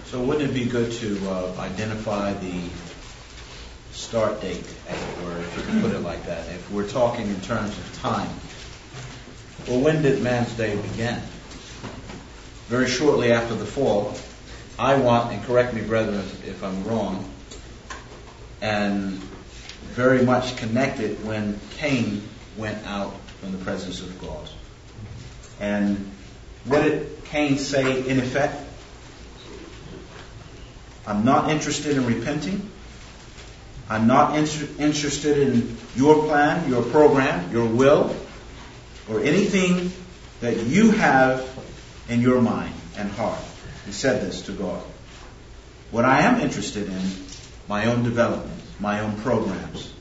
So wouldn't it be good to identify the start date, as it were, if you could put it like that, if we're talking in terms of time? Well, when did man's day begin? Very shortly after the fall. I want, and correct me, brethren, if I'm wrong, and very much connected when Cain went out from the presence of God. And what did Cain say in effect? I'm not interested in repenting. I'm not interested in your plan, your program, your will, or anything that you have in your mind and heart. He said this to God. What I am interested in, my own development, my own programs.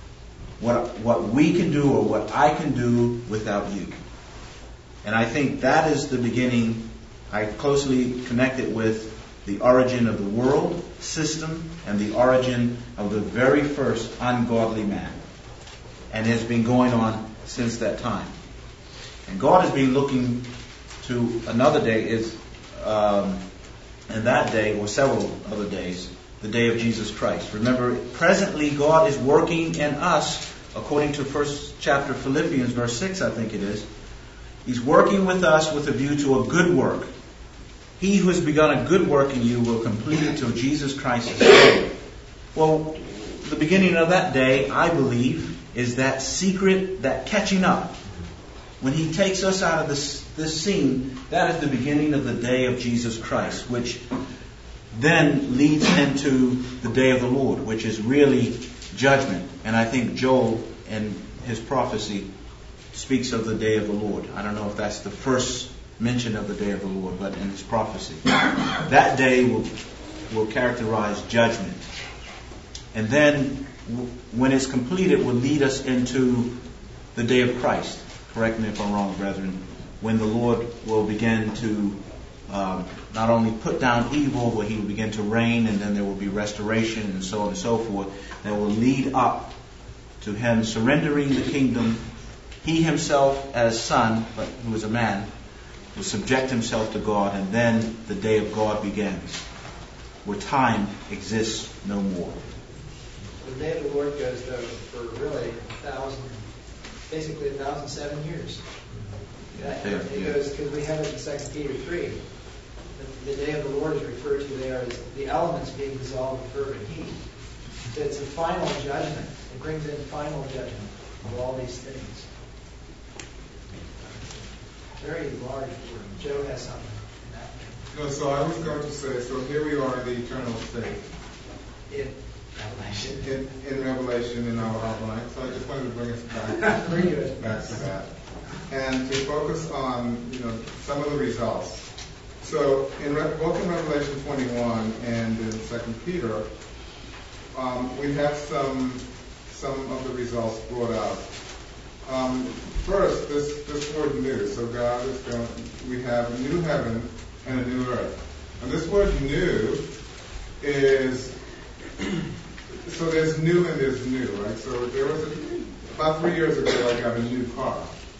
What we can do or what I can do without you. And I think that is the beginning. I closely connect it with the origin of the world system and the origin of the very first ungodly man. And it has been going on since that time. And God has been looking to another day, and that day, or several other days, the day of Jesus Christ. Remember, presently God is working in us, according to first chapter Philippians, verse 6, I think it is. He's working with us with a view to a good work. He who has begun a good work in you will complete it till Jesus Christ is come. Well, the beginning of that day, I believe, is that secret, that catching up. When He takes us out of this scene, that is the beginning of the day of Jesus Christ, which then leads into the day of the Lord, which is really judgment. And I think Joel, in his prophecy, speaks of the day of the Lord. I don't know if that's the first mention of the day of the Lord, but in his prophecy. That day will characterize judgment. And then, when it's completed, will lead us into the day of Christ. Correct me if I'm wrong, brethren. When the Lord will begin to not only put down evil, but He will begin to reign, and then there will be restoration and so on and so forth, that will lead up to Him surrendering the kingdom. He Himself as Son, but who is a man, will subject Himself to God, and then the day of God begins, where time exists no more. The day of the Lord goes, though, for really 1,007 years. It goes, because we have it in 2 Peter 3. The day of the Lord is referred to there as the elements being dissolved in fervent heat. So it's a final judgment. It brings in final judgment of all these things. Very large word. Joe has something. No, so I was going to say, so here we are in the eternal state. In Revelation. In Revelation in our outline. So I just wanted to bring us back, back to that. And to focus on, some of the results. So both in Revelation 21 and in 2 Peter, we have some of the results brought out. First, this word new. So God is we have a new heaven and a new earth. And this word new is, so there's new and there's new, right? So there was about 3 years ago I got a new car.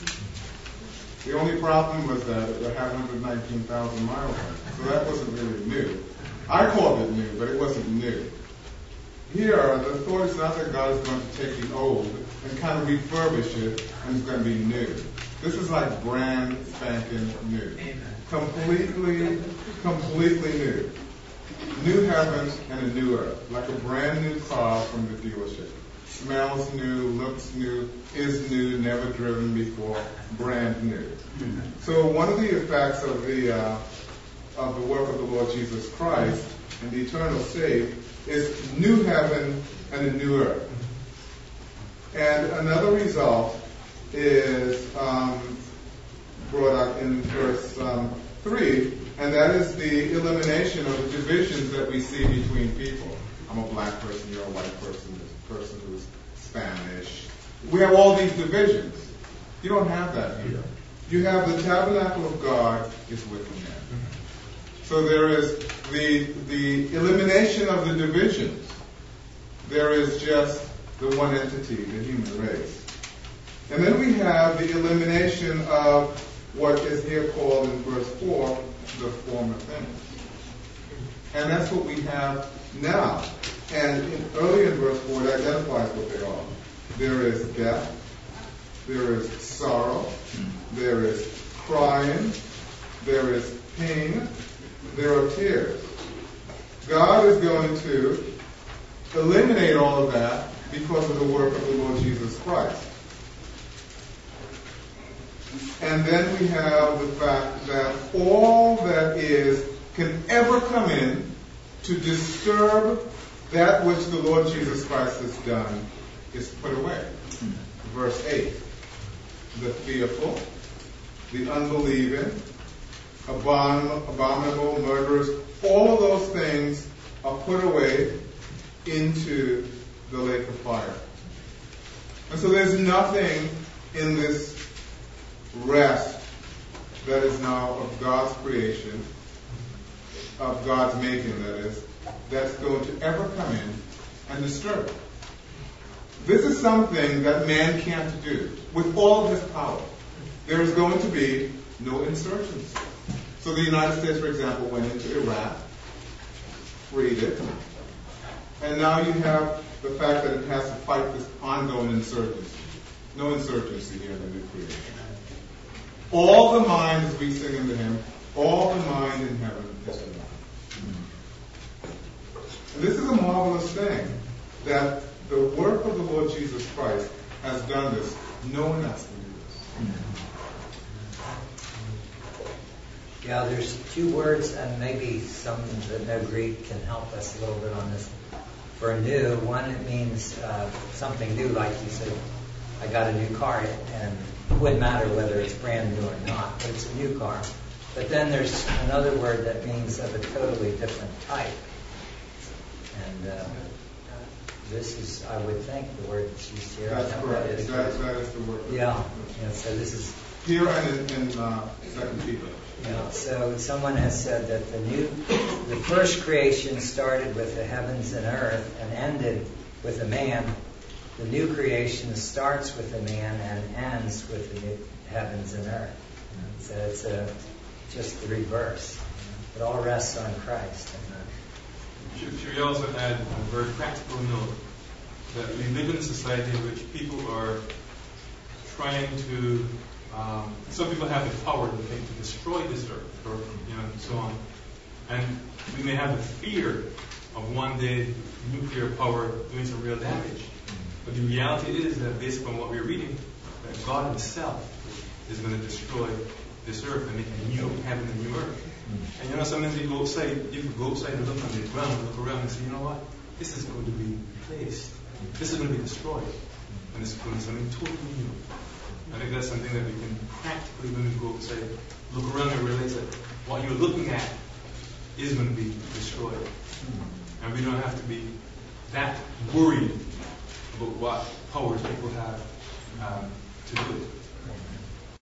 The only problem was that it had 119,000 miles on it. So that wasn't really new. I called it new, but it wasn't new. Here, the thought is not that God is going to take the old and kind of refurbish it and it's going to be new. This is like brand spanking new. Amen. Completely new. New heaven and a new earth. Like a brand new car from the dealership. Smells new, looks new, is new, never driven before, brand new. So one of the effects of the work of the Lord Jesus Christ in the eternal state is new heaven and a new earth. And another result is brought up in verse 3, and that is the elimination of the divisions that we see between people. I'm a black person, you're a white person, this person who's Spanish. We have all these divisions. You don't have that here. You have the tabernacle of God is with men. So there is the elimination of the divisions. There is just the one entity, the human race. And then we have the elimination of what is here called in verse 4, the former things. And that's what we have now. And earlier in verse 4, it identifies what they are. There is death, there is sorrow, there is crying, there is pain, there are tears. God is going to eliminate all of that because of the work of the Lord Jesus Christ. And then we have the fact that all that can ever come in to disturb that which the Lord Jesus Christ has done is put away. Verse 8. The fearful, the unbelieving, abominable, murderers, all of those things are put away into the lake of fire. And so there's nothing in this rest that is now of God's creation, of God's making, that is, that's going to ever come in and disturb it. This is something that man can't do with all of his power. There is going to be no insurgency. So the United States, for example, went into Iraq, freed it, and now you have the fact that it has to fight this ongoing insurgency. No insurgency here in the new creation. All the mind, as we sing in the hymn, all the mind in heaven is alive. And this is a marvelous thing, that the work of the Lord Jesus Christ has done this. No one else can do this. Yeah, there's two words, and maybe some that know Greek can help us a little bit on this. For new, one, it means something new, like you said, I got a new car, and it wouldn't matter whether it's brand new or not, but it's a new car. But then there's another word that means of a totally different type. And this is, I would think, the word that's used here. That's correct. That is the word. Yeah. So this is here and in 2 Peter. Yeah, so someone has said that the first creation started with the heavens and earth and ended with a man. The new creation starts with a man and ends with the new heavens and earth. So it's just the reverse. It all rests on Christ. Should we also add a very practical note that we live in a society in which people are trying to some people have the power to destroy this earth, or and so on. And we may have the fear of one day nuclear power doing some real damage. But the reality is that based on what we're reading, that God Himself is going to destroy this earth and make a new heaven and new earth. And sometimes you go outside, and look on the ground, look around and say, you know what? This is going to be replaced. This is going to be destroyed. And it's going to be something totally new. I think that's something that we can practically, when we go outside, look around and realize that what you're looking at is going to be destroyed. And we don't have to be that worried about what powers people have to do it.